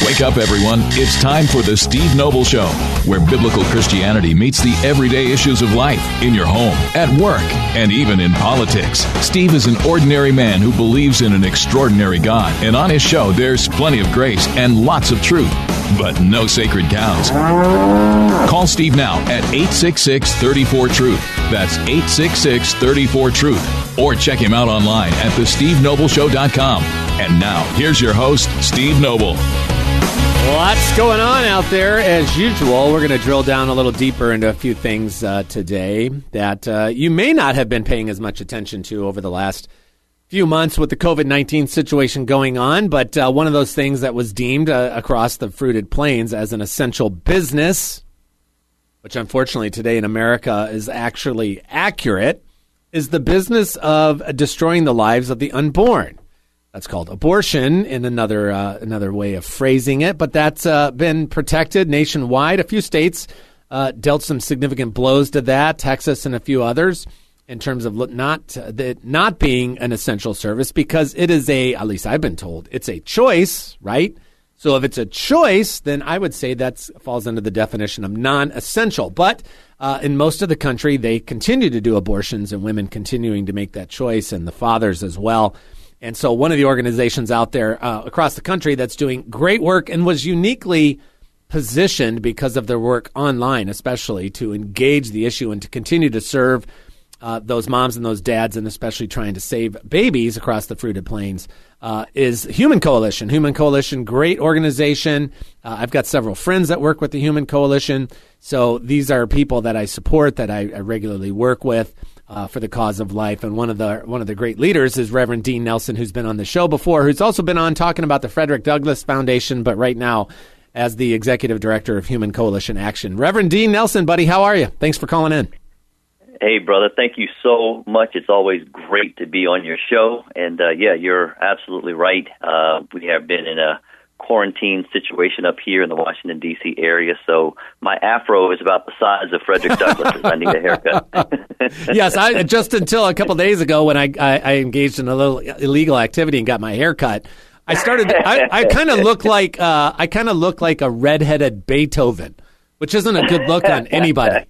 Wake up, everyone. It's time for the Steve Noble Show, where biblical Christianity meets the everyday issues of life in your home, at work, and even in politics. Steve is an ordinary man who believes in an extraordinary God, and on his show, there's plenty of grace and lots of truth, but no sacred cows. Call Steve now at 866-34-TRUTH. That's 866-34-TRUTH. Or check him out online at thestevenobleshow.com. And now, here's your host, Steve Noble. Lots going on out there. As usual, we're going to drill down a little deeper into a few things today that you may not have been paying as much attention to over the last few months with the COVID-19 situation going on. But one of those things that was deemed across the Fruited Plains as an essential business, which unfortunately today in America is actually accurate, is the business of destroying the lives of the unborn. That's called abortion in another way of phrasing it, but that's been protected nationwide. A few states dealt some significant blows to that, Texas and a few others, in terms of not being an essential service, because it is at least I've been told, it's a choice, right? So if it's a choice, then I would say that falls under the definition of non-essential. But in most of the country, they continue to do abortions, and women continuing to make that choice, and the fathers as well. And so one of the organizations out there across the country that's doing great work and was uniquely positioned because of their work online, especially to engage the issue and to continue to serve those moms and those dads, and especially trying to save babies across the Fruited Plains, is Human Coalition. Human Coalition, great organization. I've got several friends that work with the Human Coalition. So these are people that I support, that I regularly work with for the cause of life. And one of the great leaders is Reverend Dean Nelson, who's been on the show before, who's also been on talking about the Frederick Douglass Foundation, but right now as the executive director of Human Coalition Action. Reverend Dean Nelson, buddy, how are you? Thanks for calling in. Hey, brother, thank you so much. It's always great to be on your show. And, yeah, you're absolutely right. We have been in a quarantine situation up here in the Washington, D.C. area, so my afro is about the size of Frederick Douglass's. I need a haircut. Yes, just until a couple days ago when I engaged in a little illegal activity and got my hair cut, I kind of look like a redheaded Beethoven, which isn't a good look on anybody.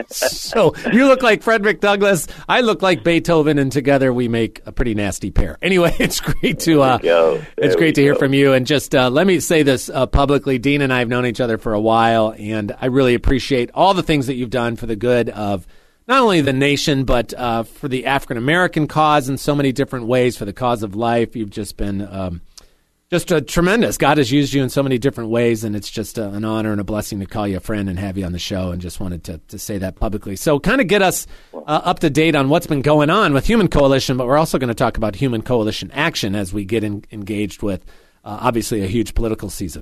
So you look like Frederick Douglass, I look like Beethoven, and together we make a pretty nasty pair. Anyway, it's great to hear from you. And just let me say this publicly. Dean and I have known each other for a while, and I really appreciate all the things that you've done for the good of not only the nation, but for the African-American cause in so many different ways, for the cause of life. You've just been just a tremendous. God has used you in so many different ways, and it's just an honor and a blessing to call you a friend and have you on the show, and just wanted to say that publicly. So kind of get us up to date on what's been going on with Human Coalition, but we're also going to talk about Human Coalition Action as we get engaged with, obviously, a huge political season.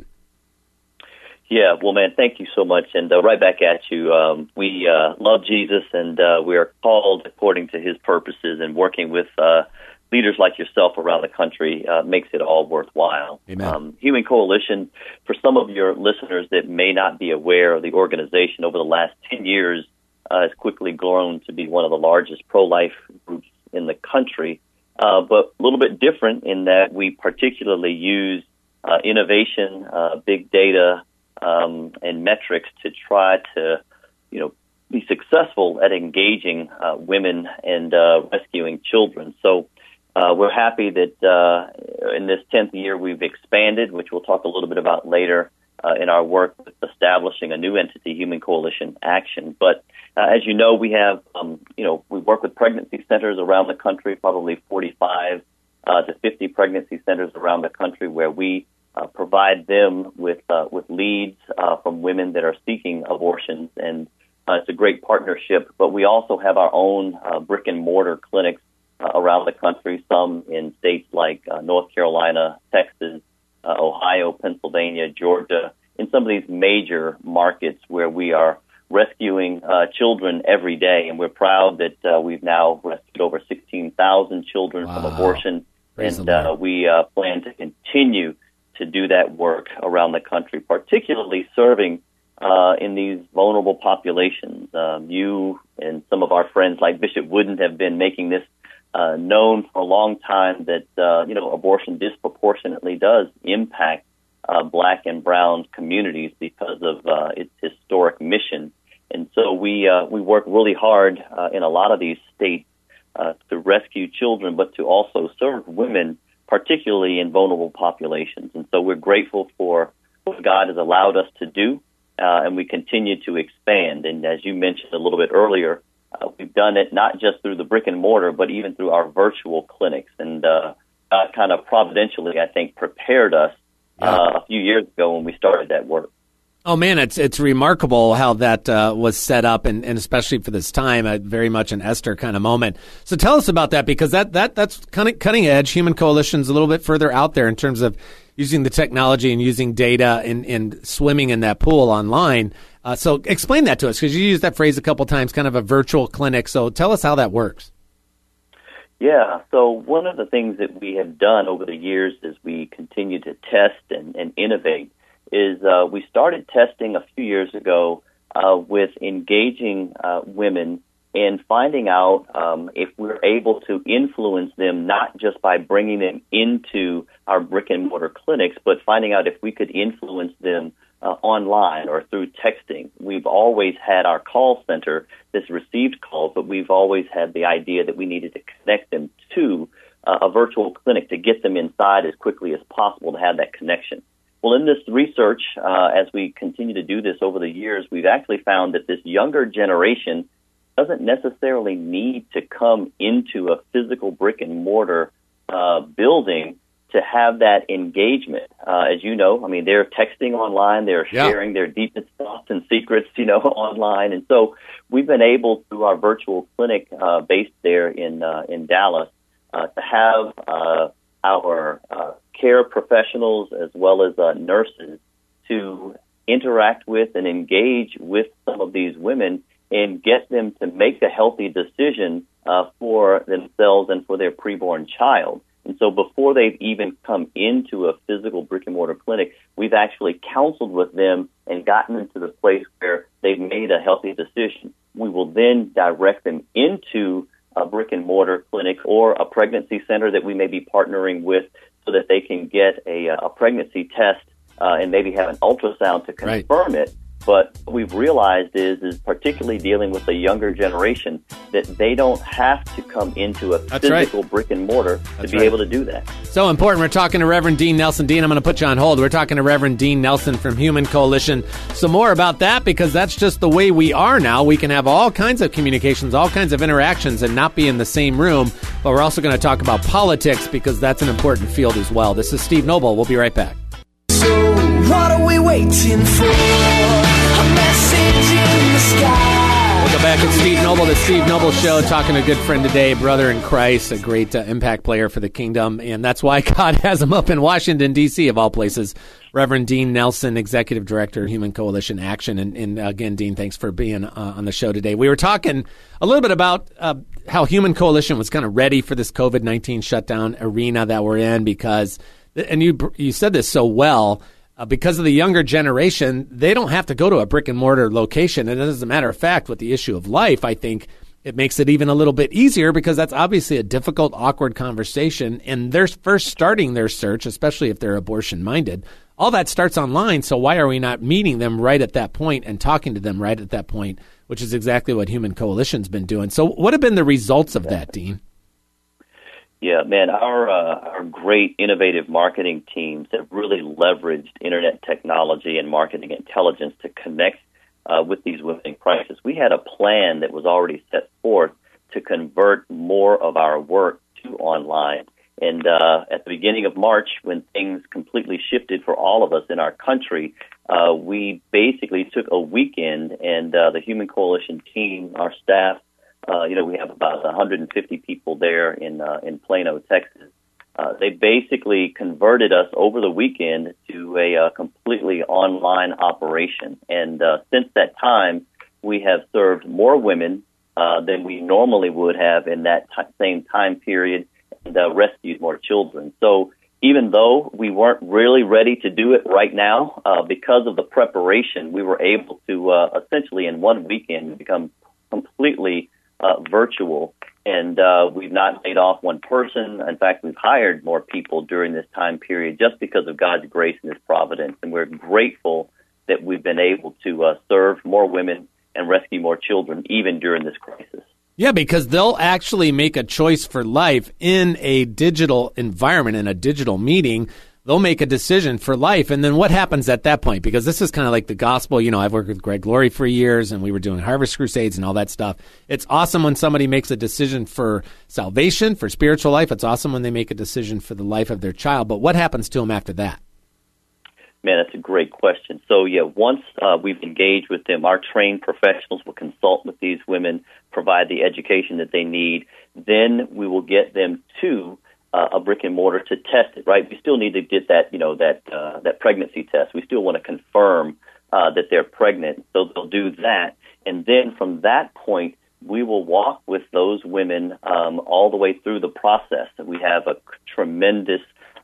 Yeah, well, man, thank you so much, and right back at you. We love Jesus, and we are called according to his purposes, and working with leaders like yourself around the country makes it all worthwhile. Human Coalition, for some of your listeners that may not be aware of the organization, over the last 10 years has quickly grown to be one of the largest pro-life groups in the country, but a little bit different in that we particularly use innovation, big data, and metrics to try to, be successful at engaging women and rescuing children. So we're happy that in this 10th year we've expanded, which we'll talk a little bit about later in our work with establishing a new entity, Human Coalition Action. But as you know, we have, we work with pregnancy centers around the country, probably 45 to 50 pregnancy centers around the country, where we provide them with leads from women that are seeking abortions. And it's a great partnership. But we also have our own brick and mortar clinics around the country, some in states like North Carolina, Texas, Ohio, Pennsylvania, Georgia, in some of these major markets where we are rescuing children every day. And we're proud that we've now rescued over 16,000 children from abortion. Praise and we plan to continue to do that work around the country, particularly serving in these vulnerable populations. You and some of our friends like Bishop Wooden have been making this known for a long time that, abortion disproportionately does impact Black and brown communities because of its historic mission. And so we work really hard in a lot of these states to rescue children, but to also serve women, particularly in vulnerable populations. And so we're grateful for what God has allowed us to do, and we continue to expand. And as you mentioned a little bit earlier, we've done it not just through the brick and mortar, but even through our virtual clinics. And God kind of providentially, I think, prepared us a few years ago when we started that work. Oh, man, it's remarkable how that was set up, and especially for this time, very much an Esther kind of moment. So tell us about that, because that's kind of cutting edge. Human Coalition's a little bit further out there in terms of using the technology and using data and swimming in that pool online. So explain that to us, because you used that phrase a couple times, kind of a virtual clinic. So tell us how that works. Yeah, so one of the things that we have done over the years as we continue to test and innovate is we started testing a few years ago with engaging women and finding out if we're able to influence them, not just by bringing them into our brick-and-mortar clinics, but finding out if we could influence them online or through texting. We've always had our call center that's received calls, but we've always had the idea that we needed to connect them to a virtual clinic to get them inside as quickly as possible to have that connection. Well, in this research, as we continue to do this over the years, we've actually found that this younger generation doesn't necessarily need to come into a physical brick-and-mortar building to have that engagement. As you know, I mean, they're texting online, they're sharing their deepest thoughts and secrets, online. And so we've been able, through our virtual clinic based there in Dallas, to have our care professionals as well as nurses to interact with and engage with some of these women and get them to make a healthy decision for themselves and for their preborn child. And so before they've even come into a physical brick-and-mortar clinic, we've actually counseled with them and gotten them to the place where they've made a healthy decision. We will then direct them into a brick-and-mortar clinic or a pregnancy center that we may be partnering with so that they can get a pregnancy test and maybe have an ultrasound to confirm it. But what we've realized is particularly dealing with the younger generation, that they don't have to come into a physical brick and mortar to be able to do that. So important. We're talking to Reverend Dean Nelson. Dean, I'm going to put you on hold. We're talking to Reverend Dean Nelson from Human Coalition. Some more about that, because that's just the way we are now. We can have all kinds of communications, all kinds of interactions, and not be in the same room. But we're also going to talk about politics, because that's an important field as well. This is Steve Noble. We'll be right back. So what are we waiting for? A message in the sky. Welcome back. It's Steve Noble, the Steve Noble Show, talking to a good friend today, brother in Christ, a great impact player for the kingdom. And that's why God has him up in Washington, D.C., of all places. Reverend Dean Nelson, Executive Director, Human Coalition Action. And again, Dean, thanks for being on the show today. We were talking a little bit about how Human Coalition was kind of ready for this COVID-19 shutdown arena that we're in, because, and you said this so well, because of the younger generation, they don't have to go to a brick-and-mortar location. And as a matter of fact, with the issue of life, I think it makes it even a little bit easier, because that's obviously a difficult, awkward conversation. And they're first starting their search, especially if they're abortion-minded. All that starts online, so why are we not meeting them right at that point and talking to them right at that point, which is exactly what Human Coalition's been doing. So what have been the results of that, Dean? Yeah, man, our great innovative marketing teams have really leveraged internet technology and marketing intelligence to connect with these women in crisis. We had a plan that was already set forth to convert more of our work to online. And at the beginning of March, when things completely shifted for all of us in our country, we basically took a weekend, and the Human Coalition team, our staff, we have about 150 people there in Plano, Texas. They basically converted us over the weekend to a completely online operation. And since that time, we have served more women than we normally would have in that same time period, and rescued more children. So even though we weren't really ready to do it right now, because of the preparation, we were able to essentially in one weekend become completely virtual. And we've not laid off one person. In fact, we've hired more people during this time period just because of God's grace and His providence. And we're grateful that we've been able to serve more women and rescue more children even during this crisis. Yeah, because they'll actually make a choice for life in a digital environment, in a digital meeting. They'll make a decision for life. And then what happens at that point? Because this is kind of like the gospel. You know, I've worked with Greg Laurie for years, and we were doing Harvest Crusades and all that stuff. It's awesome when somebody makes a decision for salvation, for spiritual life. It's awesome when they make a decision for the life of their child. But what happens to them after that? Man, that's a great question. So, once we've engaged with them, our trained professionals will consult with these women, provide the education that they need. Then we will get them to a brick and mortar to test it, right? We still need to get that, that pregnancy test. We still want to confirm that they're pregnant. So they'll do that. And then from that point, we will walk with those women all the way through the process. And we have a tremendous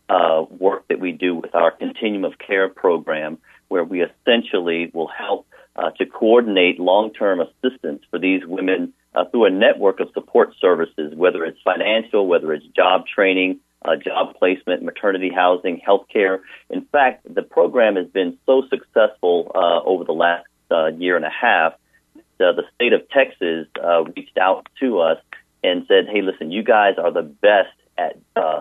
work that we do with our Continuum of Care program, where we essentially will help to coordinate long-term assistance for these women through a network of support services, whether it's financial, whether it's job training, job placement, maternity housing, healthcare. In fact, the program has been so successful over the last year and a half. The state of Texas reached out to us and said, hey, listen, you guys are the best at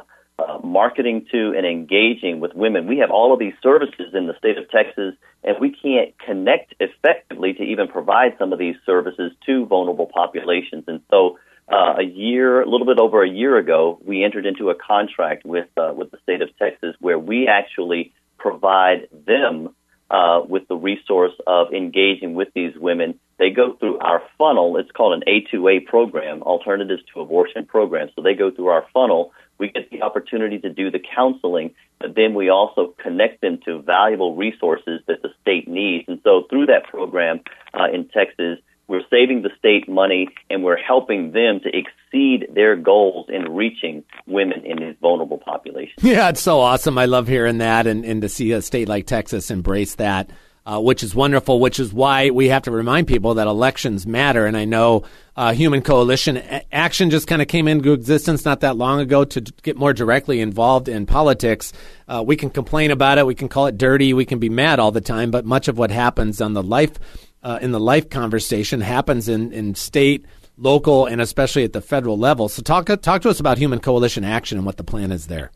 marketing to and engaging with women. We have all of these services in the state of Texas, and we can't connect effectively to even provide some of these services to vulnerable populations. And so a little bit over a year ago, we entered into a contract with the state of Texas where we actually provide them with the resource of engaging with these women. They go through our funnel. It's called an A2A program, Alternatives to Abortion program. So they go through our funnel. We get the opportunity to do the counseling, but then we also connect them to valuable resources that the state needs. And so through that program in Texas, we're saving the state money, and we're helping them to exceed their goals in reaching women in these vulnerable populations. Yeah, it's so awesome. I love hearing that, and to see a state like Texas embrace that, which is wonderful, which is why we have to remind people that elections matter. And I know Human Coalition Action just kind of came into existence not that long ago to get more directly involved in politics. We can complain about it. We can call it dirty. We can be mad all the time. But much of what happens on the life in the life conversation happens in state, local, and especially at the federal level. So talk to us about Human Coalition Action and what the plan is there.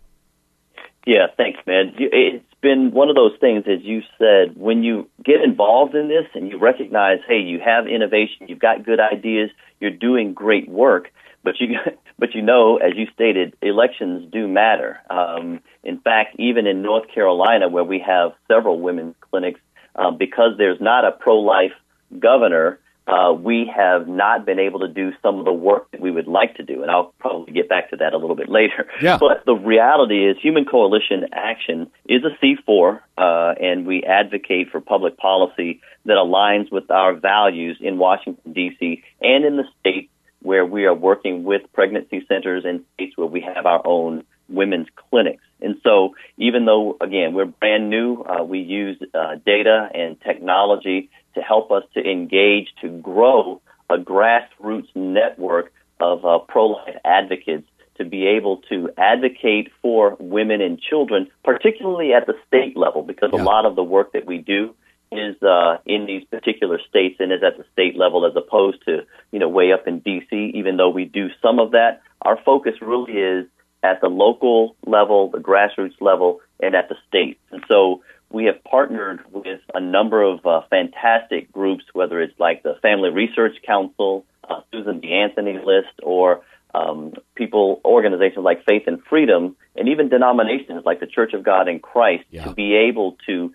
Yeah, thanks, man. It's been one of those things, as you said, when you get involved in this and you recognize, hey, you have innovation, you've got good ideas, you're doing great work, but you know, as you stated, elections do matter. In fact, even in North Carolina, where we have several women's clinics, because there's not a pro-life governor, we have not been able to do some of the work that we would like to do, and I'll probably get back to that a little bit later. Yeah. But the reality is Human Coalition Action is a C4, and we advocate for public policy that aligns with our values in Washington, D.C., and in the states where we are working with pregnancy centers and states where we have our own women's clinics. And so even though, again, we're brand new, we use data and technology to help us to engage, to grow a grassroots network of pro-life advocates to be able to advocate for women and children, particularly at the state level, because a lot of the work that we do is in these particular states and is at the state level as opposed to, way up in D.C., even though we do some of that. Our focus really is at the local level, the grassroots level, and at the state. And so we have partnered with a number of fantastic groups, whether it's like the Family Research Council, Susan B. Anthony List, or organizations like Faith and Freedom, and even denominations like the Church of God in Christ, to be able to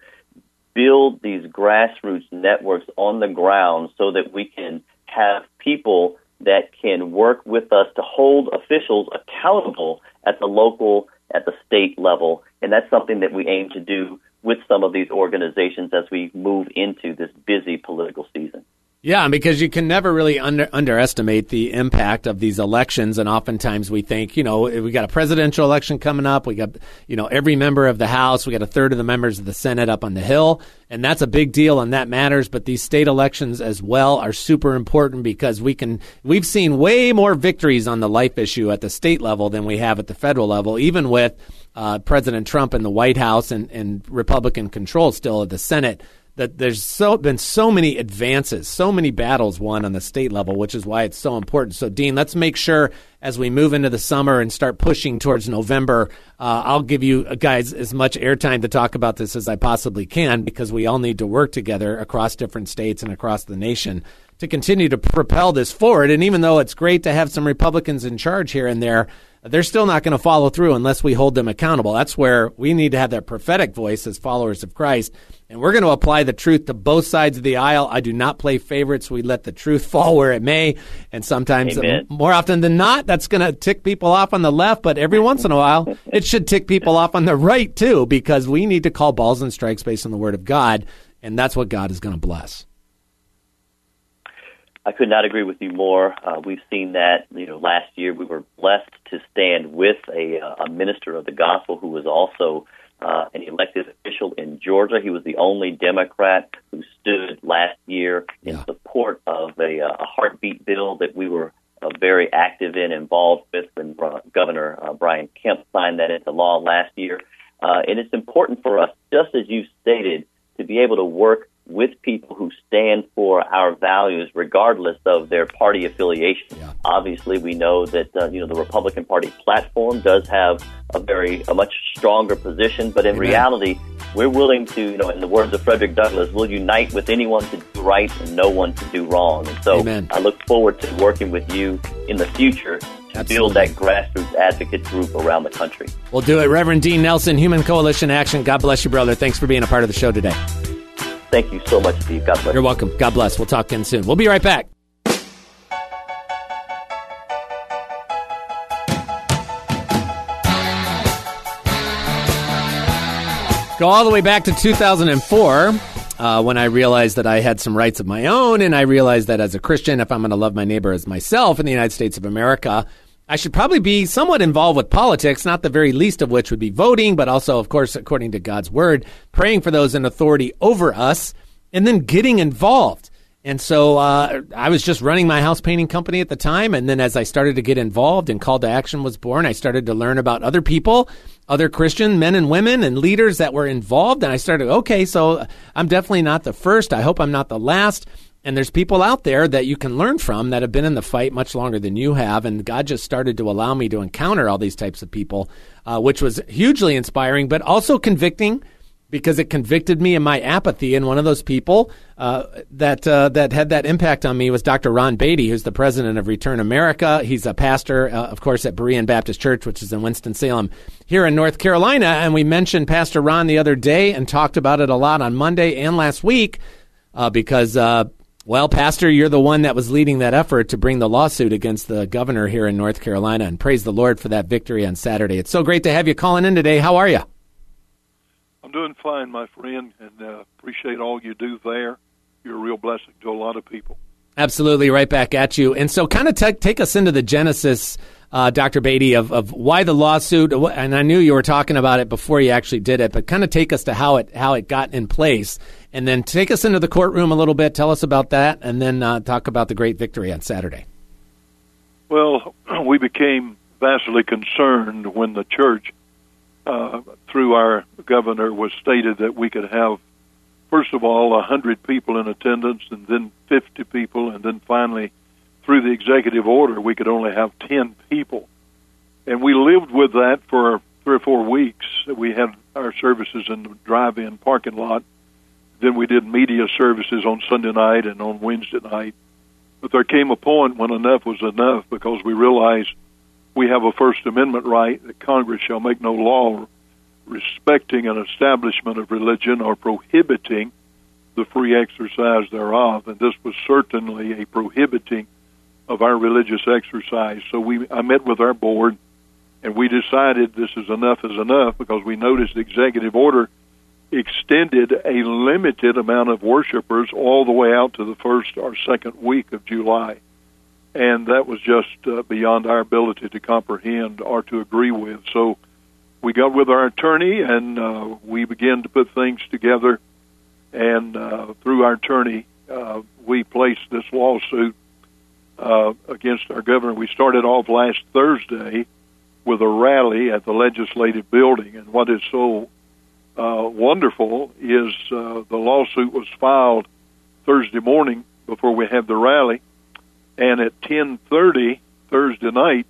build these grassroots networks on the ground so that we can have people that can work with us to hold officials accountable at the local, at the state level. And that's something that we aim to do with some of these organizations as we move into this busy political season. Yeah, because you can never really underestimate the impact of these elections. And oftentimes we think, we got a presidential election coming up. We got, every member of the House. We got a third of the members of the Senate up on the Hill. And that's a big deal and that matters. But these state elections as well are super important because we've seen way more victories on the life issue at the state level than we have at the federal level, even with President Trump in the White House and Republican control still of the Senate. That there's been so many advances, so many battles won on the state level, which is why it's so important. So, Dean, let's make sure as we move into the summer and start pushing towards November, I'll give you guys as much airtime to talk about this as I possibly can because we all need to work together across different states and across the nation to continue to propel this forward. And even though it's great to have some Republicans in charge here and there, they're still not going to follow through unless we hold them accountable. That's where we need to have that prophetic voice as followers of Christ. And we're going to apply the truth to both sides of the aisle. I do not play favorites. We let the truth fall where it may. And sometimes, more often than not, that's going to tick people off on the left. But every once in a while, it should tick people off on the right, too, because we need to call balls and strikes based on the word of God. And that's what God is going to bless. I could not agree with you more. We've seen that, last year we were blessed to stand with a minister of the gospel who was also an elected official in Georgia. He was the only Democrat who stood last year in support of a heartbeat bill that we were very active in, involved with, when Governor Brian Kemp signed that into law last year. And it's important for us, just as you stated, to be able to work with people who stand for our values, regardless of their party affiliation. Yeah. Obviously, we know that the Republican Party platform does have a much stronger position, but in reality, we're willing to, in the words of Frederick Douglass, we'll unite with anyone to do right and no one to do wrong. And so I look forward to working with you in the future to build that grassroots advocate group around the country. We'll do it. Reverend Dean Nelson, Human Coalition Action. God bless you, brother. Thanks for being a part of the show today. Thank you so much, Steve. God bless. You're welcome. God bless. We'll talk again soon. We'll be right back. Go all the way back to 2004 when I realized that I had some rights of my own, and I realized that as a Christian, if I'm going to love my neighbor as myself in the United States of America, I should probably be somewhat involved with politics, not the very least of which would be voting, but also, of course, according to God's word, praying for those in authority over us, and then getting involved. And so I was just running my house painting company at the time, and then as I started to get involved and Call to Action was born, I started to learn about other people, other Christian men and women and leaders that were involved, and I started, okay, so I'm definitely not the first. I hope I'm not the last. And there's people out there that you can learn from that have been in the fight much longer than you have. And God just started to allow me to encounter all these types of people, which was hugely inspiring, but also convicting because it convicted me in my apathy. And one of those people that had that impact on me was Dr. Ron Beatty, who's the president of Return America. He's a pastor, of course, at Berean Baptist Church, which is in Winston-Salem here in North Carolina. And we mentioned Pastor Ron the other day and talked about it a lot on Monday and last week because well, Pastor, you're the one that was leading that effort to bring the lawsuit against the governor here in North Carolina, and praise the Lord for that victory on Saturday. It's so great to have you calling in today. How are you? I'm doing fine, my friend, and appreciate all you do there. You're a real blessing to a lot of people. Absolutely, right back at you. And so kind of take us into the genesis, Dr. Beatty, of why the lawsuit, and I knew you were talking about it before you actually did it, but kind of take us to how it got in place. And then take us into the courtroom a little bit, tell us about that, and then talk about the great victory on Saturday. Well, we became vastly concerned when the church, through our governor, was stated that we could have, first of all, 100 people in attendance, and then 50 people, and then finally, through the executive order, we could only have 10 people. And we lived with that for 3 or 4 weeks. We had our services in the drive-in parking lot. Then we did media services on Sunday night and on Wednesday night. But there came a point when enough was enough because we realized we have a First Amendment right that Congress shall make no law respecting an establishment of religion or prohibiting the free exercise thereof. And this was certainly a prohibiting of our religious exercise. So I met with our board, and we decided this is enough because we noticed the executive order extended a limited amount of worshipers all the way out to the first or second week of July. And that was just beyond our ability to comprehend or to agree with. So we got with our attorney, and we began to put things together. And through our attorney, we placed this lawsuit against our governor. We started off last Thursday with a rally at the legislative building. And what is so wonderful is the lawsuit was filed Thursday morning before we had the rally. And at 10:30 Thursday night,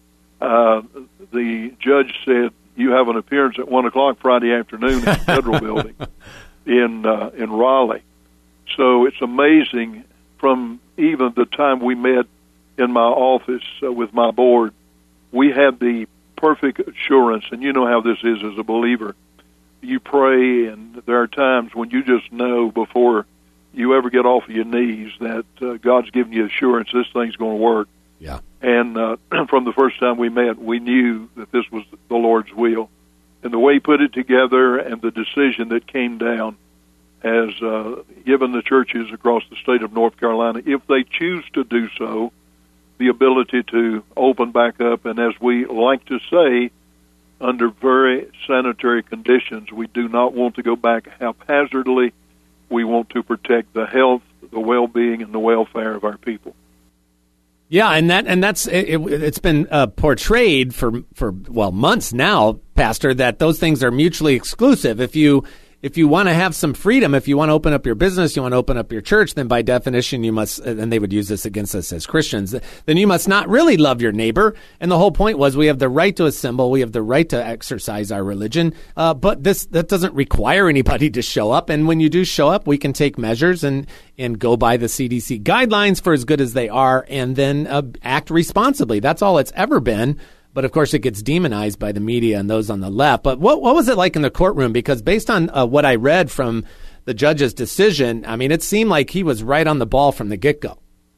the judge said, "You have an appearance at 1 o'clock Friday afternoon in the Federal Building in Raleigh." So it's amazing from even the time we met in my office with my board, we had the perfect assurance, and you know how this is as a believer. You pray, and there are times when you just know before you ever get off of your knees that God's giving you assurance this thing's going to work. Yeah. And from the first time we met, we knew that this was the Lord's will. And the way He put it together and the decision that came down has given the churches across the state of North Carolina, if they choose to do so, the ability to open back up. And as we like to say, under very sanitary conditions, we do not want to go back haphazardly. We want to protect the health, the well-being, and the welfare of our people. Yeah, and it's been portrayed for months now, Pastor, that those things are mutually exclusive. If you want to have some freedom, if you want to open up your business, you want to open up your church, then by definition you must, and they would use this against us as Christians, then you must not really love your neighbor. And the whole point was we have the right to assemble, we have the right to exercise our religion, but that doesn't require anybody to show up. And when you do show up, we can take measures and go by the CDC guidelines for as good as they are, and then act responsibly. That's all it's ever been. But, of course, it gets demonized by the media and those on the left. But what was it like in the courtroom? Because based on what I read from the judge's decision, I mean, it seemed like he was right on the ball from the get-go.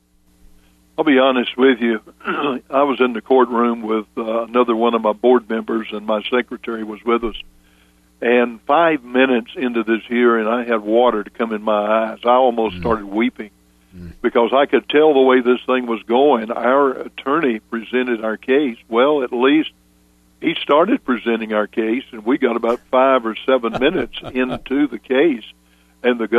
I'll be honest with you. I was in the courtroom with another one of my board members, and my secretary was with us. And 5 minutes into this hearing, I had water to come in my eyes. I almost started weeping. Because I could tell the way this thing was going. Our attorney presented our case. Well, at least he started presenting our case, and we got about 5 or 7 minutes into the case, and the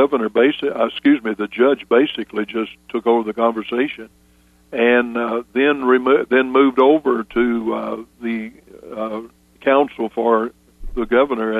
the judge basically just took over the conversation, and then moved over to the counsel for the governor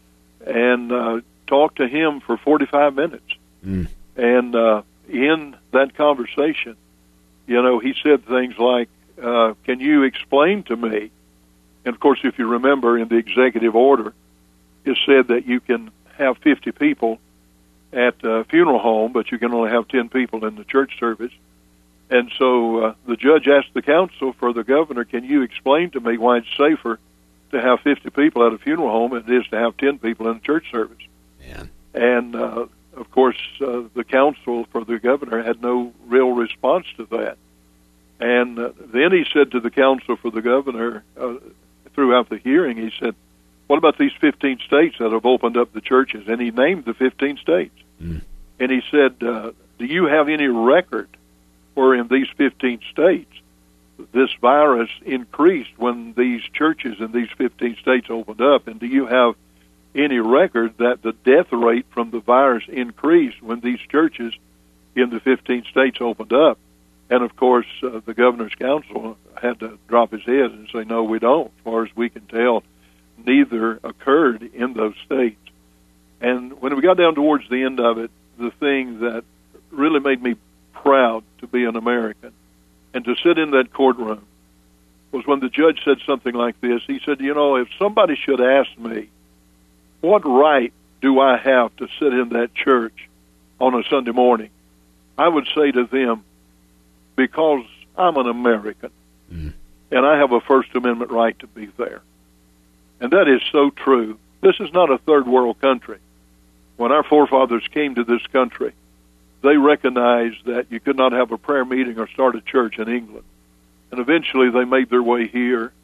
and talked to him for 45 minutes, and. In that conversation, he said things like, can you explain to me? And, of course, if you remember, in the executive order, it said that you can have 50 people at a funeral home, but you can only have 10 people in the church service. And so the judge asked the counsel for the governor, can you explain to me why it's safer to have 50 people at a funeral home than it is to have 10 people in a church service? Man. And of course, the counsel for the governor had no real response to that. And then he said to the counsel for the governor throughout the hearing, he said, what about these 15 states that have opened up the churches? And he named the 15 states. And he said, do you have any record where in these 15 states this virus increased when these churches in these 15 states opened up? And do you have any record that the death rate from the virus increased when these churches in the 15 states opened up? And, of course, the governor's counsel had to drop his head and say, no, we don't. As far as we can tell, neither occurred in those states. And when we got down towards the end of it, the thing that really made me proud to be an American and to sit in that courtroom was when the judge said something like this. He said, if somebody should ask me, what right do I have to sit in that church on a Sunday morning? I would say to them, because I'm an American, and I have a First Amendment right to be there. And that is so true. This is not a third world country. When our forefathers came to this country, they recognized that you could not have a prayer meeting or start a church in England. And eventually they made their way here.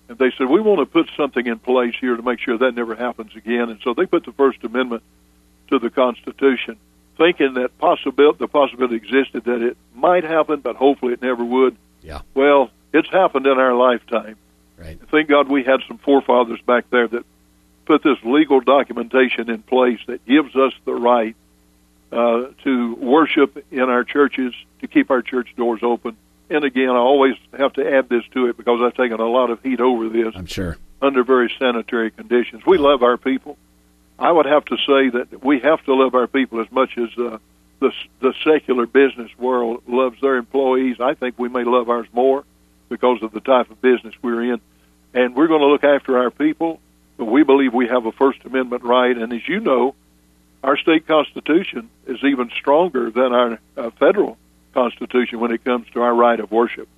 And they said, we want to put something in place here to make sure that never happens again. And so they put the First Amendment to the Constitution, thinking that the possibility existed that it might happen, but hopefully it never would. Yeah. Well, it's happened in our lifetime. Right. Thank God we had some forefathers back there that put this legal documentation in place that gives us the right to worship in our churches, to keep our church doors open. And again, I always have to add this to it because I've taken a lot of heat over this. I'm sure. Under very sanitary conditions. We love our people. I would have to say that we have to love our people as much as the secular business world loves their employees. I think we may love ours more because of the type of business we're in. And we're going to look after our people, but we believe we have a First Amendment right. And as you know, our state constitution is even stronger than our federal constitution when it comes to our right of worship.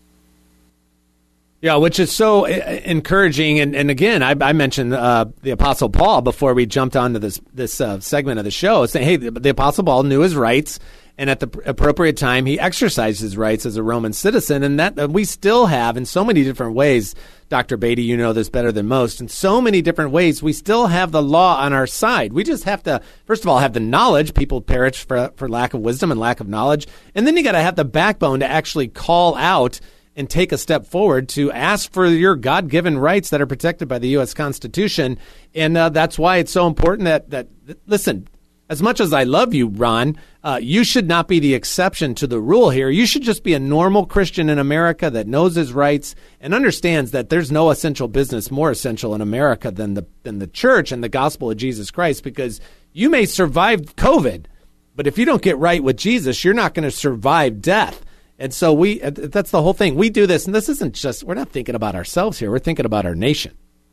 Yeah, which is so encouraging. And again, I mentioned the Apostle Paul before we jumped onto this segment of the show, saying, hey, the Apostle Paul knew his rights, and at the appropriate time, he exercised his rights as a Roman citizen, and that we still have in so many different ways. Dr. Beatty, you know this better than most. In so many different ways, we still have the law on our side. We just have to, first of all, have the knowledge. People perish for lack of wisdom and lack of knowledge. And then you got to have the backbone to actually call out and take a step forward to ask for your God-given rights that are protected by the U.S. Constitution. And that's why it's so important that listen, as much as I love you, Ron, you should not be the exception to the rule here. You should just be a normal Christian in America that knows his rights and understands that there's no essential business more essential in America than the church and the gospel of Jesus Christ, because you may survive COVID, but if you don't get right with Jesus, you're not going to survive death. And so that's the whole thing. We do this, and this isn't just, we're not thinking about ourselves here. We're thinking about our nation.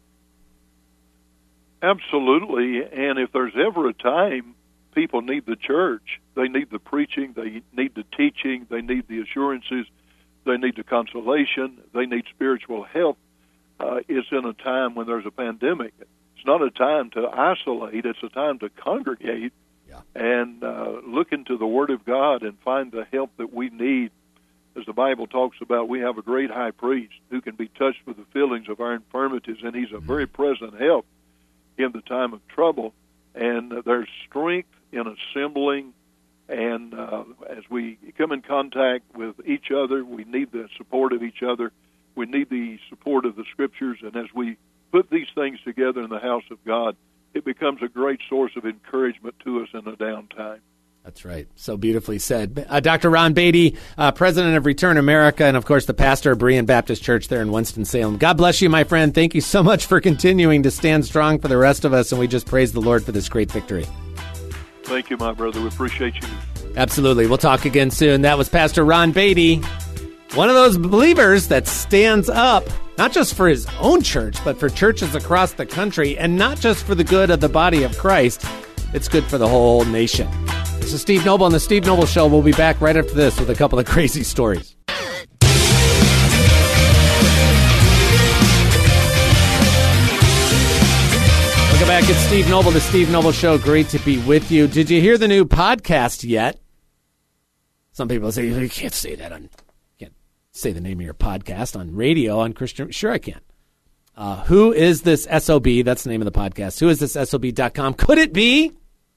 Absolutely. And if there's ever a time people need the church, they need the preaching, they need the teaching, they need the assurances, they need the consolation, they need spiritual help, it's in a time when there's a pandemic. It's not a time to isolate. It's a time to congregate and look into the Word of God and find the help that we need. As the Bible talks about, we have a great high priest who can be touched with the feelings of our infirmities, and he's a very present help in the time of trouble. And there's strength in assembling, and as we come in contact with each other, we need the support of each other. We need the support of the Scriptures, and as we put these things together in the house of God, it becomes a great source of encouragement to us in the downtime. That's right. So beautifully said. Dr. Ron Beatty, president of Return America, and, of course, the pastor of Berean Baptist Church there in Winston-Salem. God bless you, my friend. Thank you so much for continuing to stand strong for the rest of us, and we just praise the Lord for this great victory. Thank you, my brother. We appreciate you. Absolutely. We'll talk again soon. That was Pastor Ron Beatty, one of those believers that stands up, not just for his own church, but for churches across the country, and not just for the good of the body of Christ. It's good for the whole nation. This is Steve Noble on The Steve Noble Show. We'll be back right after this with a couple of crazy stories. Welcome back. It's Steve Noble, The Steve Noble Show. Great to be with you. Did you hear the new podcast yet? Some people say, you can't say that can't say the name of your podcast on radio, on Christian. Sure I can. Who is this SOB? That's the name of the podcast. Who is this SOB.com? Could it be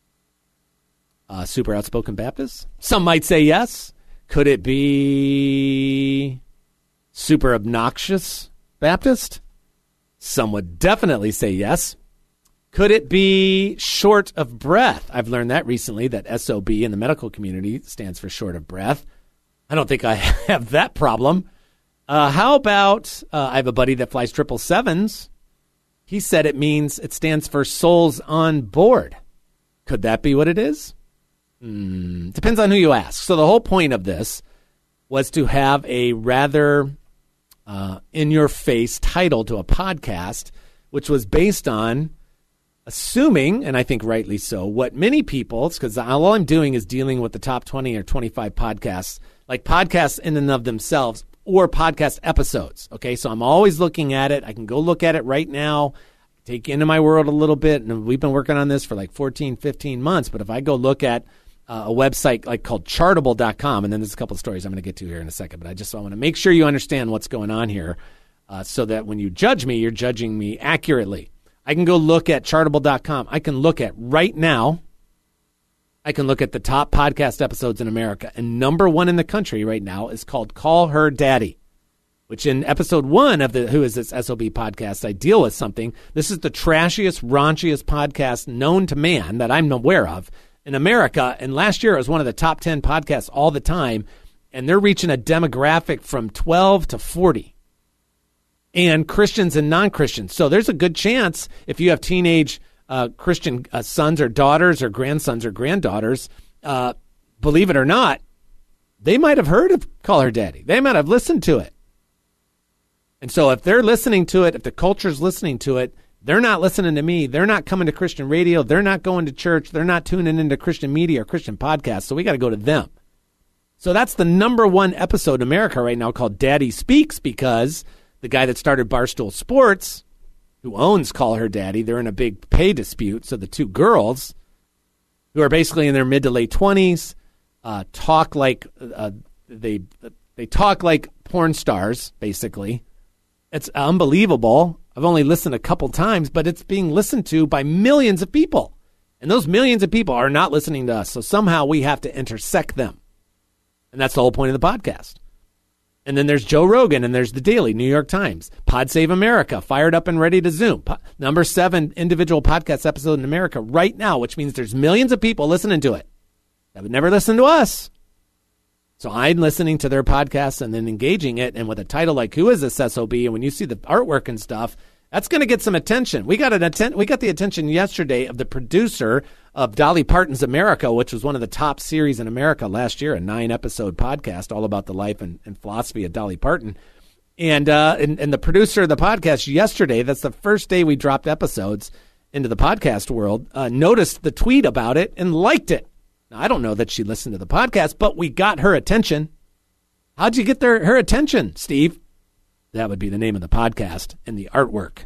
Super Outspoken Baptist? Some might say yes. Could it be Super Obnoxious Baptist? Some would definitely say yes. Could it be Short of Breath? I've learned that recently, that SOB in the medical community stands for short of breath. I don't think I have that problem. How about, I have a buddy that flies 777s. He said it stands for Souls on Board. Could that be what it is? Depends on who you ask. So the whole point of this was to have a rather in-your-face title to a podcast, which was based on assuming, and I think rightly so, what many people, because all I'm doing is dealing with the top 20 or 25 podcasts, like podcasts in and of themselves, or podcast episodes. Okay, so I'm always looking at it. I can go look at it right now, take into my world a little bit, and we've been working on this for like 14, 15 months, but if I go look at a website like called Chartable.com, and then there's a couple of stories I'm going to get to here in a second, but I want to make sure you understand what's going on here. so that when you judge me, you're judging me accurately. I can go look at Chartable.com. I can look at right now, I can look at the top podcast episodes in America. And number one in the country right now is called Call Her Daddy, which in episode 1 of the Who Is This SOB podcast, I deal with something. This is the trashiest, raunchiest podcast known to man that I'm aware of in America. And last year it was one of the top 10 podcasts all the time. And they're reaching a demographic from 12 to 40. And Christians and non-Christians. So there's a good chance if you have teenage Christian sons or daughters or grandsons or granddaughters, believe it or not, they might have heard of Call Her Daddy. They might have listened to it. And so if they're listening to it, if the culture's listening to it, they're not listening to me. They're not coming to Christian radio. They're not going to church. They're not tuning into Christian media or Christian podcasts. So we got to go to them. So that's the number one episode in America right now called Daddy Speaks, because the guy that started Barstool Sports, who owns Call Her Daddy, they're in a big pay dispute. So the two girls, who are basically in their mid to late 20s, talk like they talk like porn stars, basically. It's unbelievable. I've only listened a couple times, but it's being listened to by millions of people. And those millions of people are not listening to us. So somehow we have to intersect them. And that's the whole point of the podcast. And then there's Joe Rogan, and there's The Daily, New York Times, Pod Save America, Fired Up and Ready to Zoom. Number 7 individual podcast episode in America right now, which means there's millions of people listening to it that would never listen to us. So I'm listening to their podcasts and then engaging it. And with a title like Who Is This SOB? And when you see the artwork and stuff, that's going to get some attention. We got the attention yesterday of the producer of Dolly Parton's America, which was one of the top series in America last year, a 9-episode podcast all about the life and philosophy of Dolly Parton. And the producer of the podcast yesterday, that's the first day we dropped episodes into the podcast world, noticed the tweet about it and liked it. Now, I don't know that she listened to the podcast, but we got her attention. How'd you get her attention, Steve? That would be the name of the podcast and the artwork.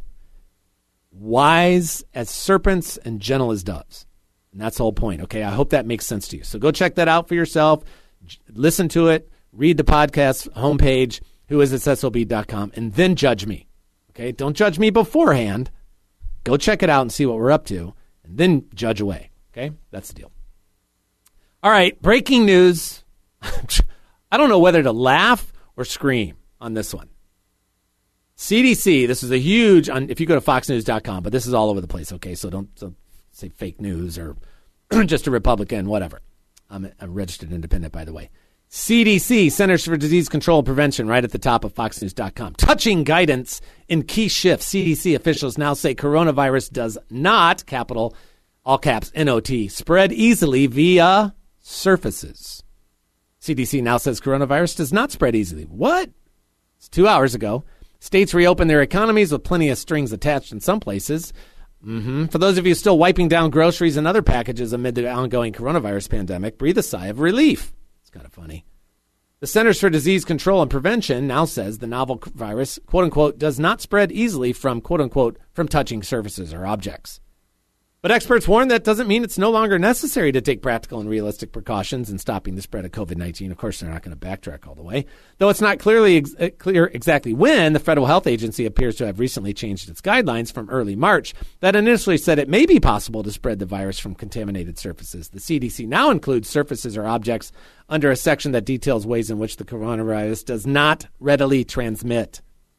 Wise as serpents and gentle as doves. And that's the whole point. Okay, I hope that makes sense to you. So go check that out for yourself. Listen to it. Read the podcast homepage, whoisitsob.com, and then judge me. Okay, don't judge me beforehand. Go check it out and see what we're up to, and then judge away. Okay, that's the deal. All right, breaking news. I don't know whether to laugh or scream on this one. CDC, this is a huge, if you go to foxnews.com, but this is all over the place, okay? So don't say fake news or just a Republican, whatever. I'm a registered independent, by the way. CDC, Centers for Disease Control and Prevention, right at the top of foxnews.com. Touching guidance in key shifts. CDC officials now say coronavirus does not, capital, all caps, NOT, spread easily via surfaces. CDC now says coronavirus does not spread easily. What? It's 2 hours ago. States reopen their economies with plenty of strings attached in some places. For those of you still wiping down groceries and other packages amid the ongoing coronavirus pandemic, breathe a sigh of relief. It's kind of funny. The Centers for Disease Control and Prevention now says the novel virus, quote unquote, does not spread easily from, quote unquote, from touching surfaces or objects. But experts warn that doesn't mean it's no longer necessary to take practical and realistic precautions in stopping the spread of COVID-19. Of course, they're not going to backtrack all the way. Though it's not clear exactly when, the Federal Health Agency appears to have recently changed its guidelines from early March that initially said it may be possible to spread the virus from contaminated surfaces. The CDC now includes surfaces or objects under a section that details ways in which the coronavirus does not readily transmit.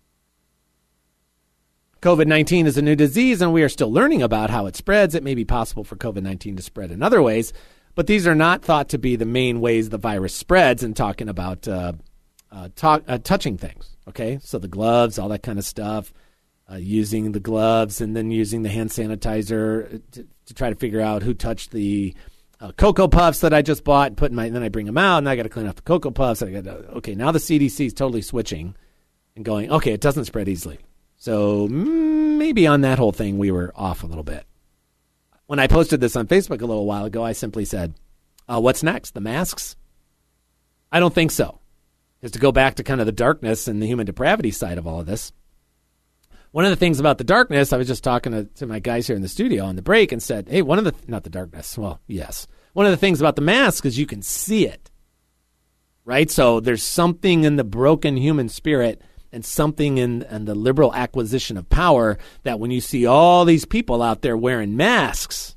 COVID-19 is a new disease, and we are still learning about how it spreads. It may be possible for COVID-19 to spread in other ways, but these are not thought to be the main ways the virus spreads, and talking about touching things, okay? So the gloves, all that kind of stuff, using the gloves and then using the hand sanitizer to try to figure out who touched the Cocoa Puffs that I just bought and then I bring them out, and I got to clean up the Cocoa Puffs. Okay, now the CDC is totally switching and going, okay, it doesn't spread easily. So maybe on that whole thing, we were off a little bit. When I posted this on Facebook a little while ago, I simply said, what's next? The masks? I don't think so. Because to go back to kind of the darkness and the human depravity side of all of this, one of the things about the darkness, I was just talking to my guys here in the studio on the break and said, hey, not the darkness. Well, yes. One of the things about the mask is you can see it, right? So there's something in the broken human spirit. and something in the liberal acquisition of power that when you see all these people out there wearing masks,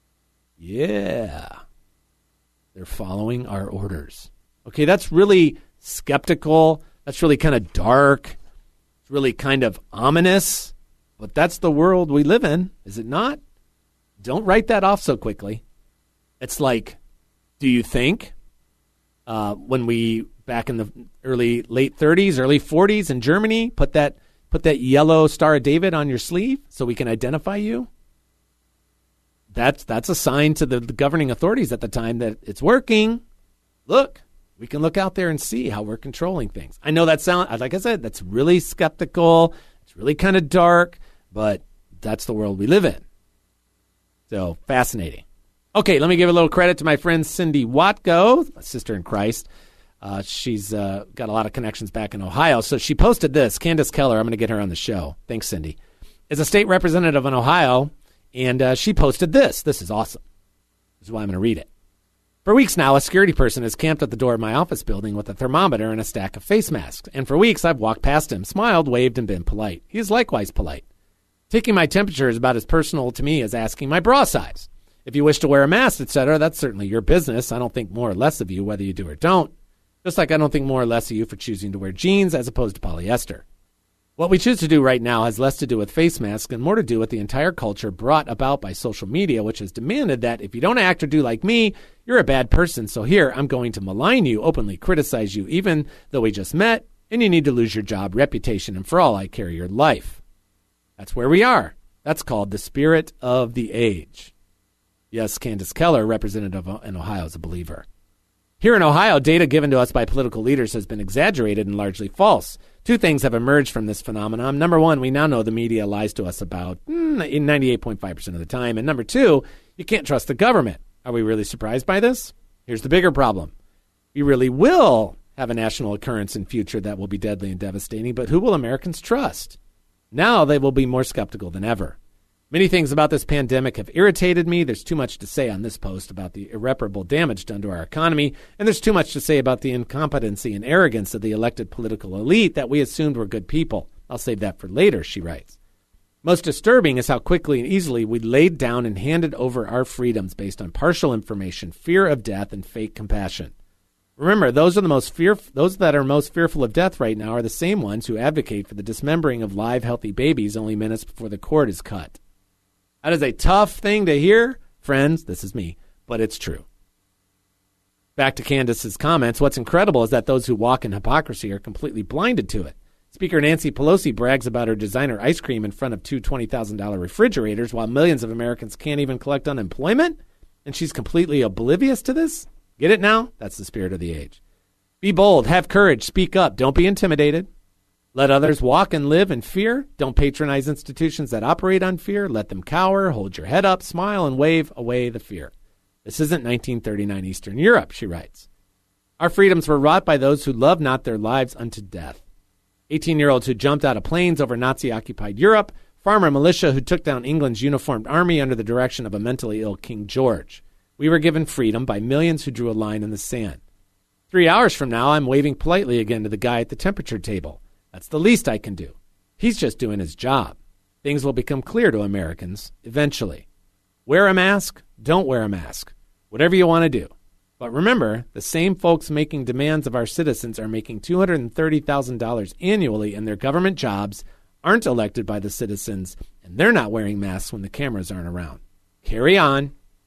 yeah, they're following our orders. Okay, that's really skeptical. That's really kind of dark. It's really kind of ominous. But that's the world we live in, is it not? Don't write that off so quickly. It's like, do you think when we, back in the late 30s, early 40s in Germany, put that yellow Star of David on your sleeve so we can identify you? That's a sign to the governing authorities at the time that it's working. Look, we can look out there and see how we're controlling things. I know that sound, like I said, that's really skeptical. It's really kind of dark, but that's the world we live in. So fascinating. Okay, let me give a little credit to my friend Cindy Watko, a sister in Christ. She's got a lot of connections back in Ohio. So she posted this. Candace Keller, I'm going to get her on the show. Thanks, Cindy. Is a state representative in Ohio, and she posted this. This is awesome. This is why I'm going to read it. For weeks now, a security person has camped at the door of my office building with a thermometer and a stack of face masks. And for weeks, I've walked past him, smiled, waved, and been polite. He is likewise polite. Taking my temperature is about as personal to me as asking my bra size. If you wish to wear a mask, etc., that's certainly your business. I don't think more or less of you whether you do or don't. Just like I don't think more or less of you for choosing to wear jeans as opposed to polyester. What we choose to do right now has less to do with face masks and more to do with the entire culture brought about by social media, which has demanded that if you don't act or do like me, you're a bad person. So here, I'm going to malign you, openly criticize you, even though we just met, and you need to lose your job, reputation, and for all I care, your life. That's where we are. That's called the spirit of the age. Yes, Candace Keller, representative in Ohio, is a believer. Here in Ohio, data given to us by political leaders has been exaggerated and largely false. Two things have emerged from this phenomenon. Number one, we now know the media lies to us about 98.5% of the time. And number two, you can't trust the government. Are we really surprised by this? Here's the bigger problem. We really will have a national occurrence in future that will be deadly and devastating, but who will Americans trust? Now they will be more skeptical than ever. Many things about this pandemic have irritated me. There's too much to say on this post about the irreparable damage done to our economy, and there's too much to say about the incompetency and arrogance of the elected political elite that we assumed were good people. I'll save that for later, she writes. Most disturbing is how quickly and easily we laid down and handed over our freedoms based on partial information, fear of death, and fake compassion. Remember, those that are most fearful of death right now are the same ones who advocate for the dismembering of live, healthy babies only minutes before the cord is cut. That is a tough thing to hear, friends. This is me, but it's true. Back to Candace's comments. What's incredible is that those who walk in hypocrisy are completely blinded to it. Speaker Nancy Pelosi brags about her designer ice cream in front of two $20,000 refrigerators while millions of Americans can't even collect unemployment, and she's completely oblivious to this? Get it now? That's the spirit of the age. Be bold, have courage, speak up, don't be intimidated. Let others walk and live in fear. Don't patronize institutions that operate on fear. Let them cower, hold your head up, smile, and wave away the fear. This isn't 1939 Eastern Europe, she writes. Our freedoms were wrought by those who love not their lives unto death. 18-year-olds who jumped out of planes over Nazi-occupied Europe, farmer militia who took down England's uniformed army under the direction of a mentally ill King George. We were given freedom by millions who drew a line in the sand. 3 hours from now, I'm waving politely again to the guy at the temperature table. That's the least I can do. He's just doing his job. Things will become clear to Americans eventually. Wear a mask, don't wear a mask. Whatever you want to do. But remember, the same folks making demands of our citizens are making $230,000 annually in their government jobs, aren't elected by the citizens, and they're not wearing masks when the cameras aren't around. Carry on.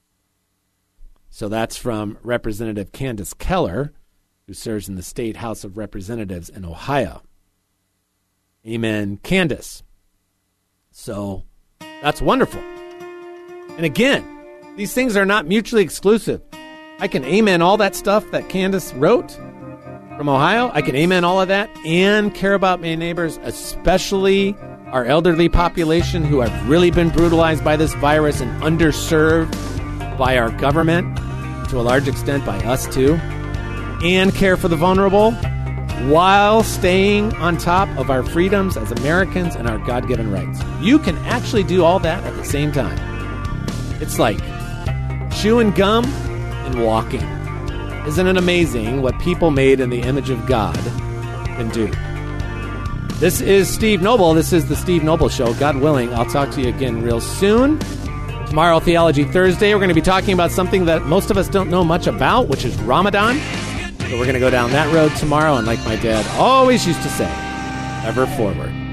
So that's from Representative Candace Keller, who serves in the State House of Representatives in Ohio. Amen, Candace. So that's wonderful. And again, these things are not mutually exclusive. I can amen all that stuff that Candace wrote from Ohio. I can amen all of that and care about my neighbors, especially our elderly population who have really been brutalized by this virus and underserved by our government, to a large extent by us too, and care for the vulnerable, while staying on top of our freedoms as Americans and our God-given rights. You can actually do all that at the same time. It's like chewing gum and walking. Isn't it amazing what people made in the image of God can do? This is Steve Noble. This is the Steve Noble Show. God willing, I'll talk to you again real soon. Tomorrow, Theology Thursday, we're going to be talking about something that most of us don't know much about, which is Ramadan. So we're going to go down that road tomorrow, and like my dad always used to say, ever forward.